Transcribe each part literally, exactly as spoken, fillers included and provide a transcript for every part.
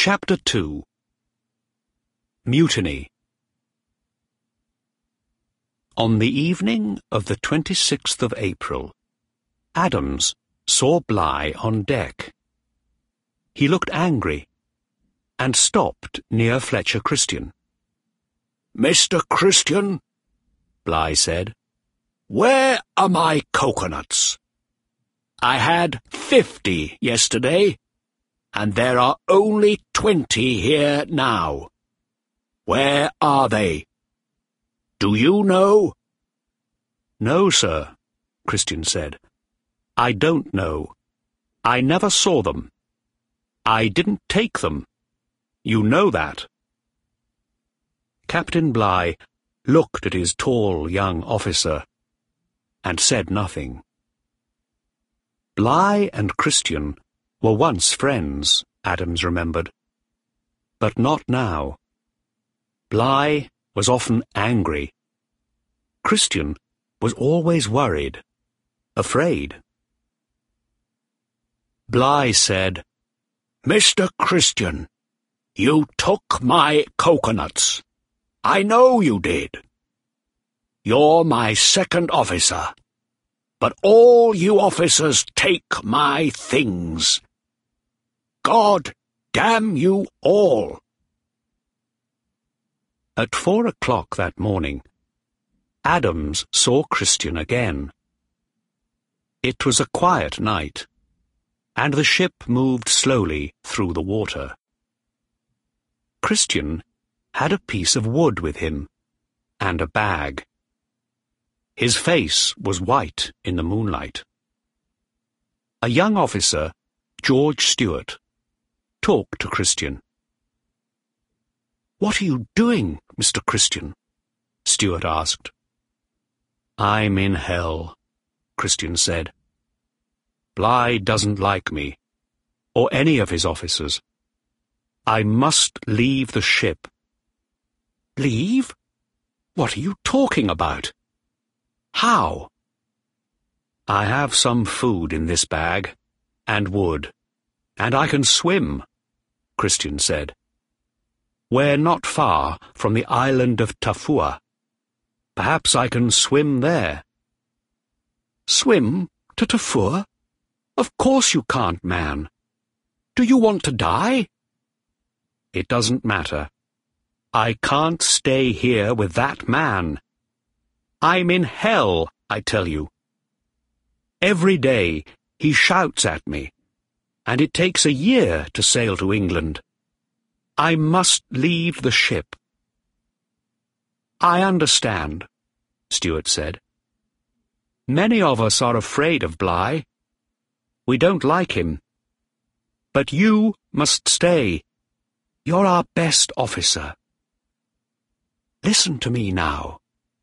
Chapter two. Mutiny. On the evening of the twenty-sixth of April, Adams saw Bligh on deck. He looked angry, and stopped near Fletcher Christian. "Mister Christian," Bligh said, "where are my coconuts? I had fifty yesterday, and there are only twenty here now. Where are they? Do you know?" "No, sir," Christian said. "I don't know. I never saw them. I didn't take them. You know that." Captain Bligh looked at his tall young officer and said nothing. Bligh and Christian were once friends, Adams remembered, but not now. Bligh was often angry. Christian was always worried, afraid. Bligh said, "Mister Christian, you took my coconuts. I know you did. You're my second officer, but all you officers take my things. God damn you all." At four o'clock that morning, Adams saw Christian again. It was a quiet night, and the ship moved slowly through the water. Christian had a piece of wood with him, and a bag. His face was white in the moonlight. A young officer, George Stewart, talked to Christian. "What are you doing, Mister Christian?" Stewart asked. "I'm in hell," Christian said. "Bligh doesn't like me, or any of his officers. I must leave the ship." "Leave? What are you talking about? How?" "I have some food in this bag, and wood, and I can swim," Christian said. "We're not far from the island of Tafua. Perhaps I can swim there." "Swim to Tafua? Of course you can't, man. Do you want to die?" "It doesn't matter. I can't stay here with that man. I'm in hell, I tell you. Every day he shouts at me, and it takes a year to sail to England. I must leave the ship." "I understand," Stewart said. "Many of us are afraid of Bligh. We don't like him. But you must stay. You're our best officer. Listen to me now."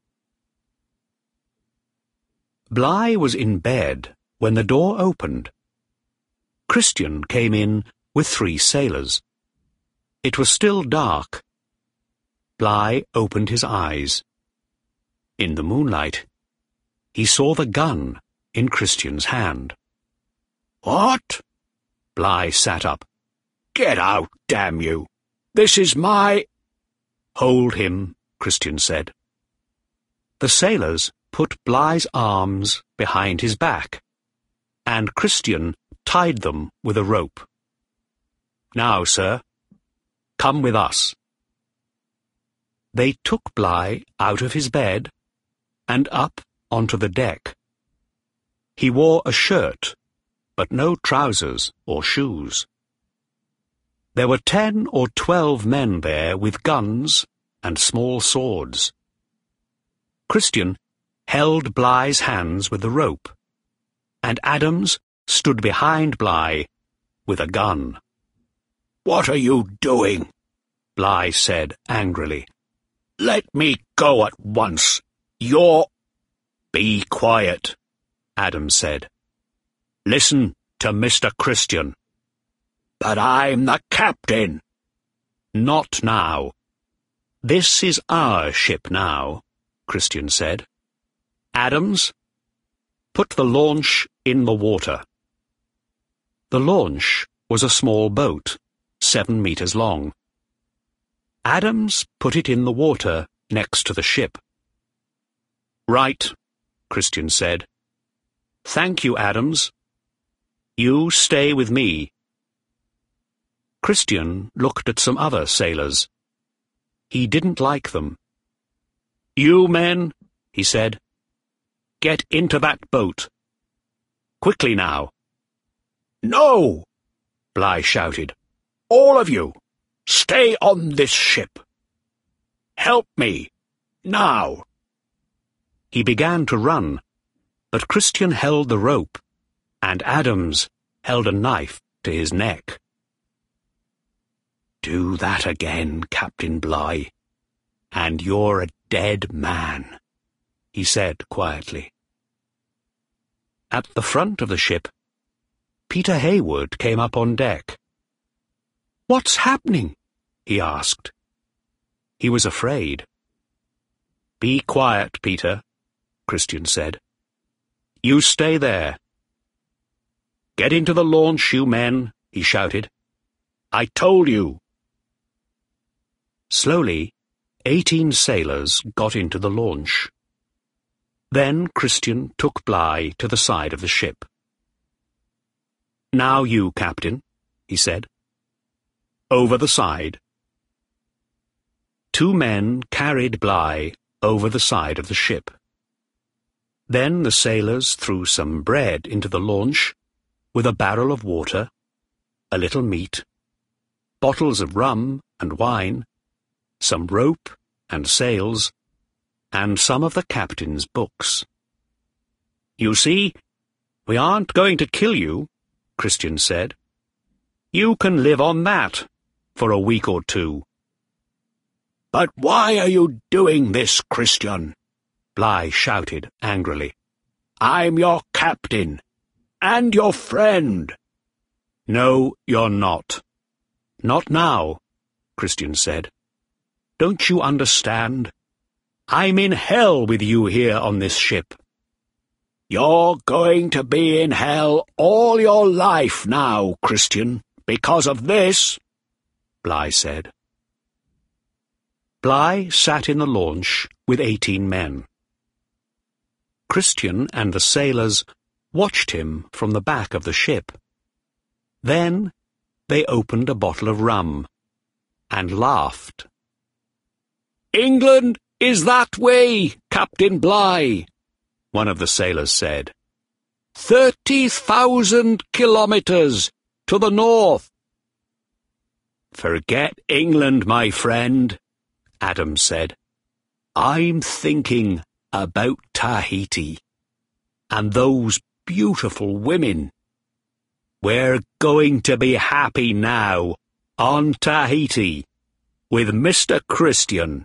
Bligh was in bed when the door opened. Christian came in with three sailors. It was still dark. Bligh opened his eyes. In the moonlight, he saw the gun in Christian's hand. "What?" Bligh sat up. "Get out, damn you! This is my—" "Hold him," Christian said. The sailors put Bligh's arms behind his back, and Christian tied them with a rope. "Now, sir, come with us." They took Bligh out of his bed and up onto the deck. He wore a shirt, but no trousers or shoes. There were ten or twelve men there with guns and small swords. Christian held Bligh's hands with the rope, and Adams stood behind Bligh with a gun. "What are you doing?" Bligh said angrily. "Let me go at once. You're—" "Be quiet," Adams said. "Listen to Mister Christian." "But I'm the captain." "Not now. This is our ship now," Christian said. "Adams, put the launch in the water." The launch was a small boat, seven meters long. Adams put it in the water next to the ship. "Right," Christian said. "Thank you, Adams. You stay with me." Christian looked at some other sailors. He didn't like them. "You men," he said, "get into that boat. Quickly now." "No!" Bligh shouted. "All of you, stay on this ship. Help me, now." He began to run, but Christian held the rope, and Adams held a knife to his neck. "Do that again, Captain Bligh, and you're a dead man," he said quietly. At the front of the ship, Peter Hayward came up on deck. "What's happening?" he asked. He was afraid. "Be quiet, Peter," Christian said. "You stay there." "Get into the launch, you men," he shouted. "I told you." Slowly, eighteen sailors got into the launch. Then Christian took Bligh to the side of the ship. "Now you, Captain," he said. "Over the side." Two men carried Bligh over the side of the ship. Then the sailors threw some bread into the launch, with a barrel of water, a little meat, bottles of rum and wine, some rope and sails, and some of the captain's books. "You see, we aren't going to kill you," Christian said. "You can live on that for a week or two." "But why are you doing this, Christian?" Bligh shouted angrily. "I'm your captain, and your friend." "No, you're not. Not now," Christian said. "Don't you understand? I'm in hell with you here on this ship." "You're going to be in hell all your life now, Christian, because of this," Bligh said. Bligh sat in the launch with eighteen men. Christian and the sailors watched him from the back of the ship. Then they opened a bottle of rum and laughed. "England is that way, Captain Bligh," one of the sailors said. Thirty thousand kilometres to the north." "Forget England, my friend," Adams said. "I'm thinking about Tahiti, and those beautiful women. We're going to be happy now, on Tahiti, with Mister Christian."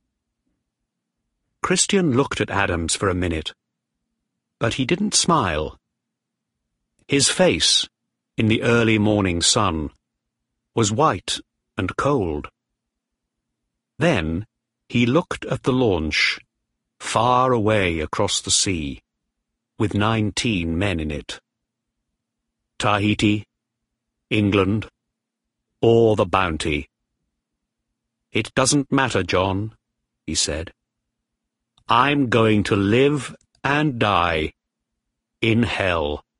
Christian looked at Adams for a minute, but he didn't smile. His face, in the early morning sun, was white and cold. Then he looked at the launch, far away across the sea, with nineteen men in it. Tahiti, England, or the Bounty. "It doesn't matter, John," he said. "I'm going to live and die in hell."